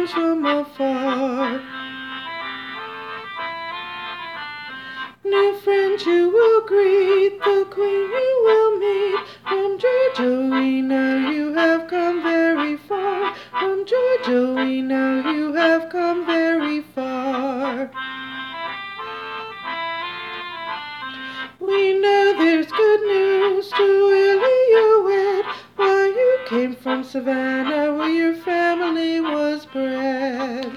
comes from afar. New friends you will greet, the queen you will meet. From Georgia we know you have come very far. From Georgia we know you have come very far. We know there's good news to Willie your wed. Why, you came from Savannah where your family was bred.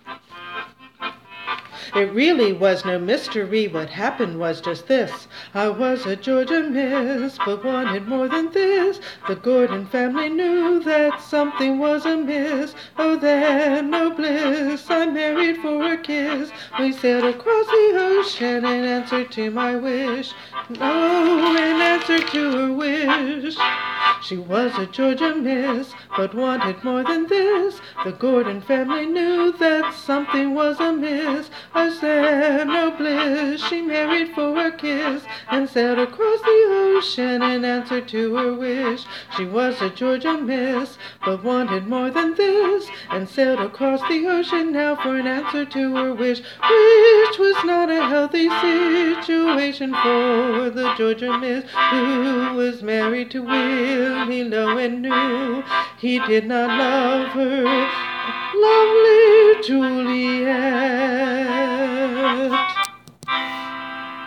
It really was no mystery, what happened was just this. I was a Georgia miss, but wanted more than this. The Gordon family knew that something was amiss. Oh, then, no bliss, I married for a kiss. We sailed across the ocean in answer to my wish. Oh, in answer to her wish. She was a Georgia miss, but wanted more than this. The Gordon family knew that something was amiss. I said, no bliss, she married for a kiss, and sailed across the ocean in answer to her wish. She was a Georgia miss, but wanted more than this, and sailed across the ocean now for an answer to her wish, which was not a healthy situation for the Georgia miss, who was married to Willie Lowe and knew he did not love her lovely Juliet.